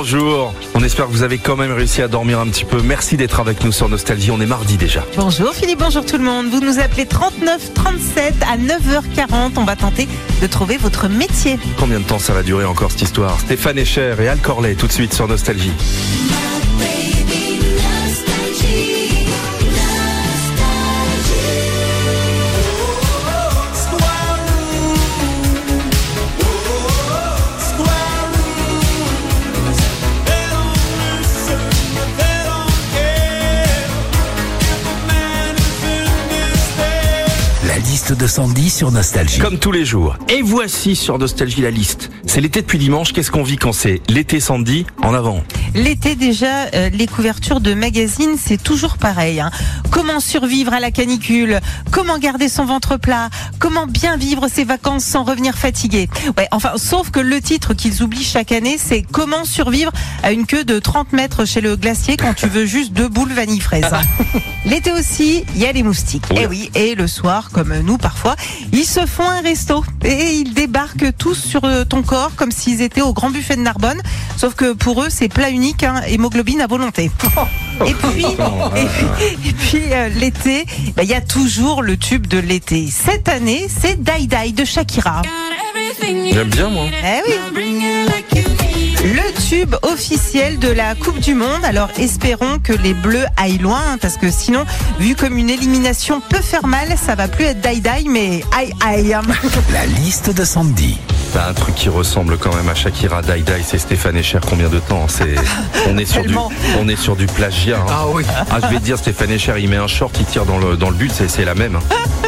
bonjour. On espère que vous avez quand même réussi à dormir un petit peu. Merci d'être avec nous sur Nostalgie, on est mardi déjà. Bonjour Philippe, bonjour tout le monde. Vous nous appelez 39 37 à 9h40. On va tenter de trouver votre métier. Combien de temps ça va durer encore cette histoire? Stéphane Echer et Al Corley tout de suite sur Nostalgie. De Sandy sur Nostalgie. Comme tous les jours. Et voici sur Nostalgie la liste. C'est l'été depuis dimanche. Qu'est-ce qu'on vit quand c'est l'été, Sandy? En avant. L'été déjà, les couvertures de magazines, c'est toujours pareil. Comment survivre à la canicule? Comment garder son ventre plat? Comment bien vivre ses vacances sans revenir fatigué? Ouais, enfin, sauf que le titre qu'ils oublient chaque année, c'est comment survivre à une queue de 30 mètres chez le glacier quand tu veux juste 2 boules vanille fraise. L'été aussi, il y a les moustiques. Oui. Et oui, et le soir, comme nous parfois, ils se font un resto et ils débarquent tous sur ton corps comme s'ils étaient au grand buffet de Narbonne. Sauf que pour eux, c'est plat unique, hémoglobine à volonté. Et puis l'été, il y a toujours le tube de l'été. Cette année, c'est Die Die de Shakira. J'aime bien, moi. Eh oui. Le tube officiel de la Coupe du Monde. Alors espérons que les Bleus aillent loin, parce que sinon, vu comme une élimination peut faire mal, ça va plus être Die Die, mais aïe aïe. La liste de Sandy. T'as un truc qui ressemble quand même à Shakira, Die Die, c'est Stéphane Echer. Combien de temps? On est sur du plagiat. Ah oui. Ah, je vais te dire, Stéphane Echer, il met un short, il tire dans le but, c'est la même.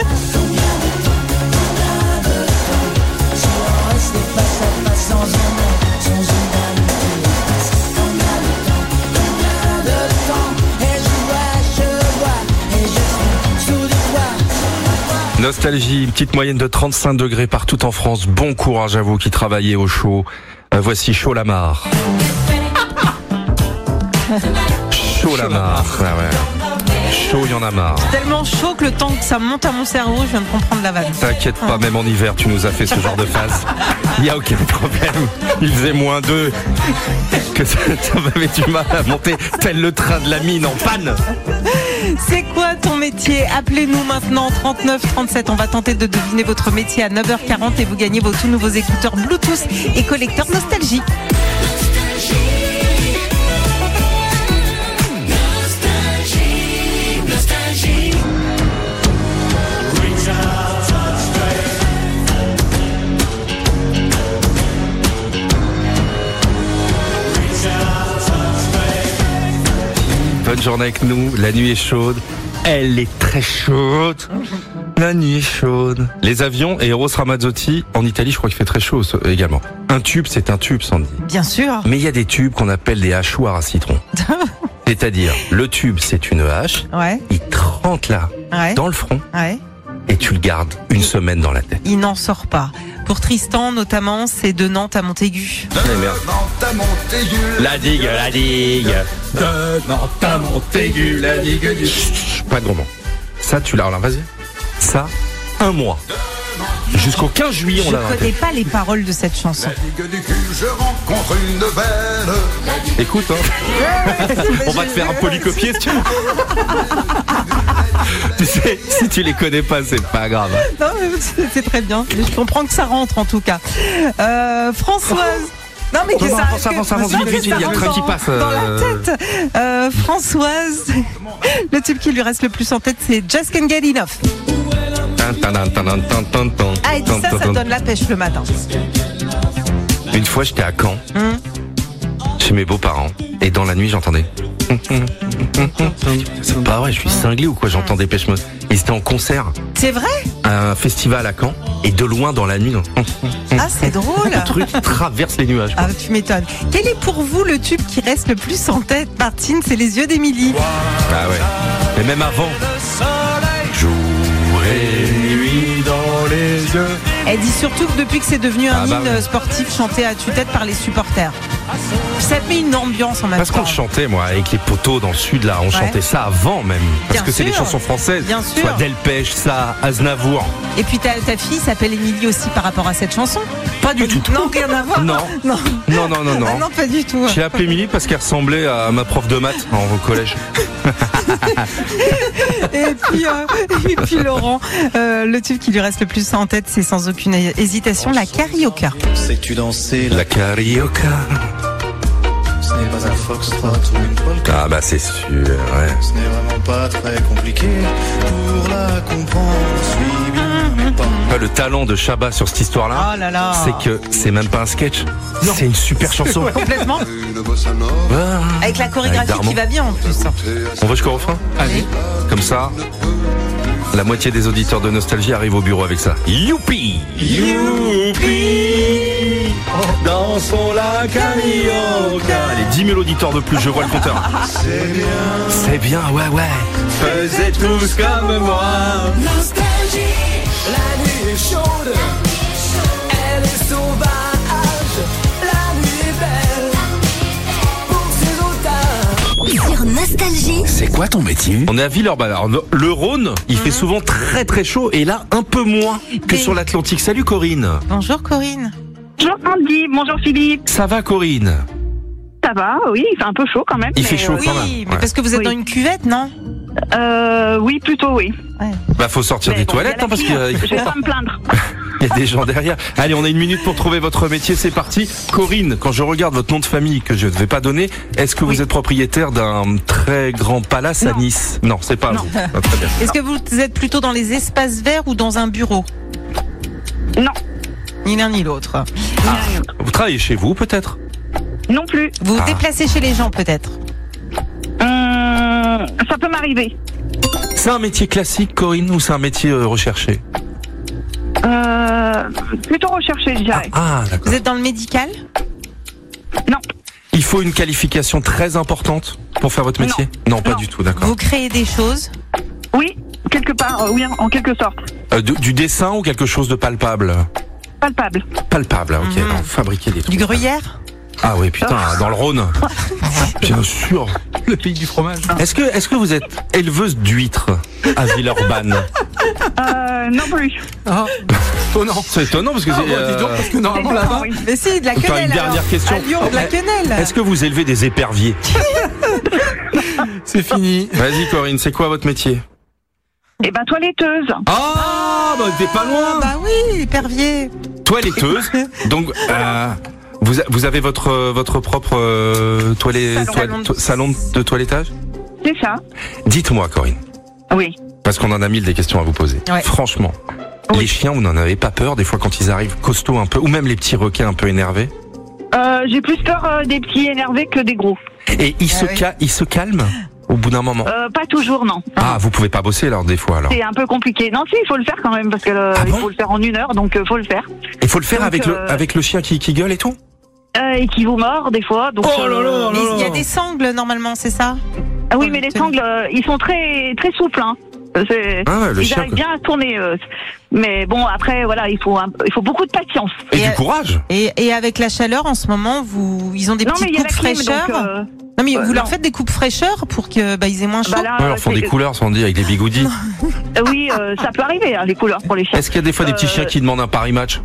Nostalgie, une petite moyenne de 35 degrés partout en France. Bon courage à vous qui travaillez au chaud. Voici Chaud la Mare. Chaud la Mare. Ah ouais. Chaud, il y en a marre. C'est tellement chaud que le temps que ça monte à mon cerveau, je viens de comprendre la vanne. T'inquiète pas, même en hiver, tu nous as fait ce genre de phase. Il n'y a aucun problème. Il faisait -2. Que ça avait du mal à monter tel le train de la mine en panne. C'est quoi ton métier? Appelez-nous maintenant 39 37. On va tenter de deviner votre métier à 9h40 et vous gagnez vos tout nouveaux écouteurs Bluetooth et collecteurs Nostalgie. Bonne journée avec nous, la nuit est chaude, elle est très chaude, la nuit est chaude. Les avions et Eros Ramazzotti, en Italie je crois qu'il fait très chaud également. Un tube c'est un tube, Sandy. Bien sûr. Mais il y a des tubes qu'on appelle des hachoirs à citron. C'est-à-dire, le tube c'est une hache, Ouais. il te rentre là, Ouais. dans le front, Ouais. et tu le gardes une semaine dans la tête. Il n'en sort pas. Pour Tristan notamment, c'est de Nantes à Montaigu. La digue, la digue. De Nantes à Montaigu, la digue du... Chut, pas de gros mots. Ça, tu l'as, alors vas-y. Ça, 1 mois. Jusqu'au 15 juillet, on l'a. Je connais pas les paroles de cette chanson. Je rencontre une belle. Écoute, on va te faire un polycopier si tu veux. Tu sais, si tu les connais pas, c'est pas grave. Non, mais c'est très bien. Je comprends que ça rentre en tout cas. Françoise. Non mais que Non, ça avance, vite, il y a le train qui passe. Dans la tête. Françoise, le tube qui lui reste le plus en tête, c'est Just Can't Get Enough. Ah, et ça donne la pêche le matin. Une fois, j'étais à Caen, chez mes beaux-parents, et dans la nuit, j'entendais. C'est pas vrai, je suis cinglé ou quoi? J'entends Dépêche Mode. Ils étaient en concert C'est vrai? à un festival à Caen, et de loin dans la nuit, Ah, c'est drôle. le truc traverse les nuages. Ah, tu m'étonnes. Quel est pour vous le tube qui reste le plus en tête, Martine? C'est Les Yeux d'Émilie. Ah ouais. Mais même avant. Jour et nuit dans les yeux. Elle dit surtout que depuis que c'est devenu un hymne sportif chanté à tue-tête par les supporters. Ça te met une ambiance en même Parce temps. qu'on le chantait, moi, avec les poteaux dans le sud, là. On chantait ça avant même. Parce Bien que c'est des sûr. chansons françaises. Bien sûr. Soit Delpech, ça, Aznavour. Et puis ta fille s'appelle Émilie aussi par rapport à cette chanson. Pas du tout. Non, rien à voir. Non. Non. Non. Ah non, pas du tout. J'ai appelé Émilie parce qu'elle ressemblait à ma prof de maths au collège. Et puis Laurent, le tube qui lui reste le plus en tête, c'est sans aucune hésitation la carioca. Sais-tu danser La carioca. Ce n'est pas un foxtrot ou une polka. Ah bah c'est sûr, ouais. Ce n'est vraiment pas très compliqué pour la comprendre. Suis bien mes pas. Le talent de Chabat sur cette histoire-là, Oh là là. c'est que c'est même pas un sketch. C'est une super chanson. Complètement. Une bossa nova. Ah. Avec la chorégraphie Darmon. qui va bien en plus. On va jusqu'au refrain. Allez. Comme ça, la moitié des auditeurs de Nostalgie arrivent au bureau avec ça. Youpi! Youpi! Dansons la carioca. Allez, 10 000 auditeurs de plus, je vois le compteur. C'est bien, ouais. Faisez tous comme moi. La nuit est chaude, elle est sauvage, la nuit est belle, pour ses otages. Sur Nostalgie. C'est quoi ton métier? On est à Villeurbanne. Alors, le Rhône, il fait souvent très très chaud et là un peu moins que Mais- sur l'Atlantique. Salut Corinne. Bonjour Corinne. Bonjour Andy, bonjour Philippe. Ça va Corinne? Ça va, oui, il fait un peu chaud quand même. Il fait mais, chaud. Oui, quand même, mais ouais. parce que vous êtes Oui. dans une cuvette, non? Oui, plutôt oui. Bah faut sortir Mais des bon, toilettes il y a la parce fille, qu'il je vais pas me plaindre. y a des gens derrière. Allez, on a 1 minute pour trouver votre métier, c'est parti. Corinne, quand je regarde votre nom de famille que je ne vais pas donner, est-ce que vous Oui. êtes propriétaire d'un très grand palace à Non. Nice? Non, c'est pas Non. vous. Ah, très bien. Est-ce que vous êtes plutôt dans les espaces verts ou dans un bureau? Non, Ni l'un ni l'autre. Vous travaillez chez vous peut-être? non plus. Vous vous Ah. déplacez chez les gens peut-être? Ça peut m'arriver. C'est un métier classique Corinne ou c'est un métier recherché? Plutôt recherché, je dirais. Ah d'accord. Vous êtes dans le médical? Non, Il faut une qualification très importante pour faire votre métier? Non, pas Non. du tout, d'accord. Vous créez des choses? oui, quelque part, oui, en quelque sorte. Du dessin ou quelque chose de palpable? Palpable. Palpable, ok. Mhm. Alors, fabriquer des trucs. Du gruyère? Ah oui, putain, dans le Rhône. Bien sûr. Le pays du fromage. Est-ce que vous êtes éleveuse d'huîtres à Villeurbanne? Non plus. Oh non, c'est étonnant parce que c'est. parce que normalement là-bas. Oui. Mais si, de la Attends, quenelle. une dernière alors. question. À Lyon, de la quenelle. Est-ce que vous élevez des éperviers? C'est fini. Vas-y Corinne, c'est quoi votre métier? Eh ben, toiletteuse. Ah, bah t'es pas loin. Bah oui, épervier. Toiletteuse. Donc vous avez votre propre salon de toilettage? C'est ça. Dites-moi Corinne, Oui. parce qu'on en a 1000 des questions à vous poser. Ouais. Franchement, Oui. les chiens, vous n'en avez pas peur des fois quand ils arrivent costauds un peu, ou même les petits requins un peu énervés? J'ai plus peur des petits énervés que des gros. Et ils se calment au bout d'un moment? Pas toujours, non. Ah, vous pouvez pas bosser alors des fois alors? C'est un peu compliqué. Non, si, il faut le faire quand même, parce que Ah il bon faut le faire en 1 heure, donc faut le faire. Il faut le faire Donc, avec le chien qui gueule et tout? Et qui vous mord, des fois. Donc, Oh là là. Mais il y a des sangles normalement, c'est ça? Ah oui, mais les sangles, ils sont très, très souples, hein. Ah ouais, le Ils chien, arrivent quoi. bien à tourner. Mais bon, après, voilà, il faut beaucoup de patience. Et Et, du courage. Et avec la chaleur en ce moment, ils ont des Non, mais petites il y a coupes la clim, fraîcheur. donc... Non mais vous leur non. faites des coupes fraîcheur pour que ils aient moins chaud. bah là, Ouais, alors font c'est- des couleurs, sans dire, avec des bigoudis. Oui, ça peut arriver, hein, les couleurs pour les chiens. Est-ce qu'il y a des fois des petits chiens qui demandent un Paris match?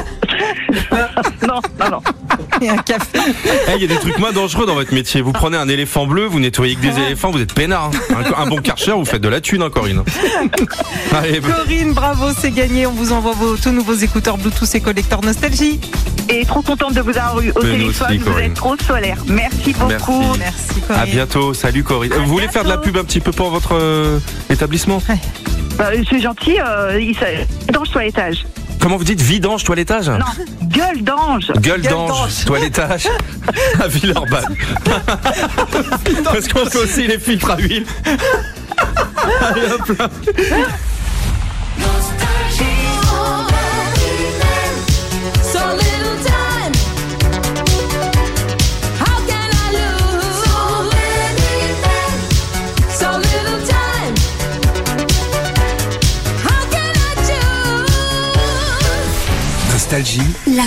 Non, non, non. Et un café. Eh, il y a des trucs moins dangereux dans votre métier. Vous prenez un éléphant bleu, vous nettoyez que des éléphants, vous êtes peinard. Hein. Un bon Karcher, vous faites de la thune, hein, Corinne. Allez, Corinne, bravo, c'est gagné. On vous envoie vos tous nouveaux écouteurs Bluetooth et collecteurs Nostalgie. Et trop contente de vous avoir eu au Mais nous téléphone. aussi, Vous Corinne. êtes trop solaire. Merci beaucoup. Merci à Corinne. bientôt. Salut Corinne. Vous voulez faire de la pub un petit peu pour votre établissement? C'est gentil. Dange toilettage. Comment vous dites, vidange, toilettage? Non, gueule d'ange. Gueule Gueule d'ange, d'ange. toilettage à Villeurbanne. Parce qu'on fait aussi les filtres à huile. Allez, hop là. So little time. How can I lose? So little time. How can I choose?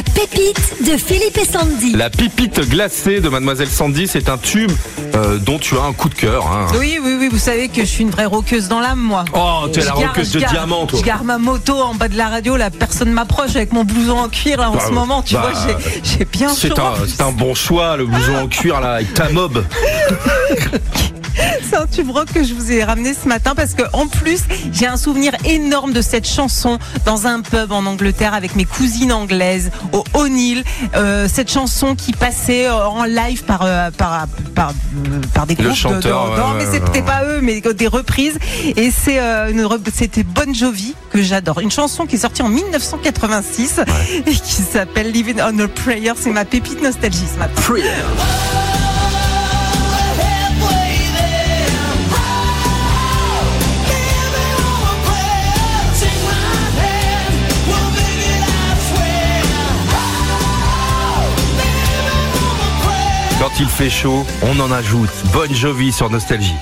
La pépite de Philippe et Sandy. La pipite glacée de Mademoiselle Sandy, c'est un tube dont tu as un coup de cœur. Hein. Oui, vous savez que je suis une vraie rockeuse dans l'âme, moi. Oh, tu es la rockeuse de diamant, toi. Je garde ma moto en bas de la radio, là, personne m'approche avec mon blouson en cuir, là, en ce moment, tu vois, j'ai bien chaud. C'est un bon choix, le blouson en cuir, là, avec ta mob. C'est un tube rock que je vous ai ramené ce matin parce que en plus j'ai un souvenir énorme de cette chanson dans un pub en Angleterre avec mes cousines anglaises au O'Neill. Cette chanson qui passait en live par des groupes chanteur, mais c'était pas eux, mais des reprises. Et c'était Bon Jovi que j'adore. Une chanson qui est sortie en 1986 et qui s'appelle Living on a Prayer. C'est ma pépite nostalgie ce matin. Prayer. Quand il fait chaud, on en ajoute. Bon Jovi sur Nostalgie.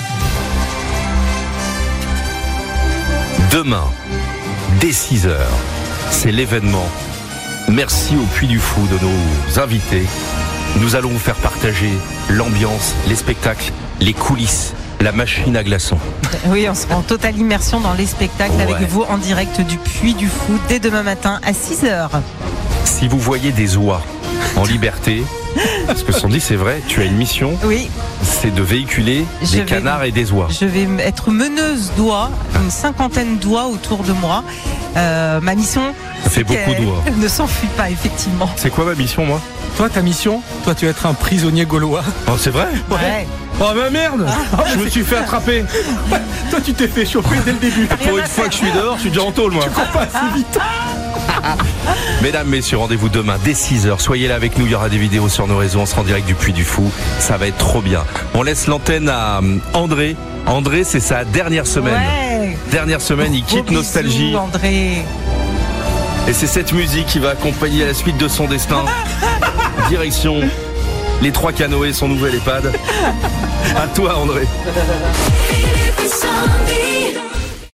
Demain, dès 6h, c'est l'événement. Merci au Puy du Fou de nos invités. Nous allons vous faire partager l'ambiance, les spectacles, les coulisses, la machine à glaçons. Oui, on sera en totale immersion dans les spectacles avec vous en direct du Puy du Fou dès demain matin à 6h. Si vous voyez des oies en liberté, parce que Sandy, c'est vrai, tu as une mission. Oui. C'est de véhiculer des canards et des oies. Je vais être meneuse d'oies, une 50aine d'oies autour de moi. Ma mission, ça fait beaucoup d'oies. Ne s'enfuit pas, effectivement. C'est quoi ma mission, moi? Toi, ta mission, toi, tu vas être un prisonnier gaulois. Oh, c'est vrai? Ouais. Oh, bah merde! Je me suis fait attraper. Toi, tu t'es fait choper dès le début. Pour une fois que je suis dehors, je suis déjà en tôle, moi. Tu cours pas assez vite. Mesdames, messieurs, rendez-vous demain dès 6h. Soyez là avec nous, il y aura des vidéos sur nos réseaux. On sera en direct du Puy du Fou. Ça va être trop bien. On laisse l'antenne à André. André, c'est sa dernière semaine. Ouais. Dernière semaine, il quitte Nostalgie. Bisous, André. Et c'est cette musique qui va accompagner la suite de son destin. Direction les 3 canoës, son nouvel EHPAD. À toi, André. Philippe et Sandy.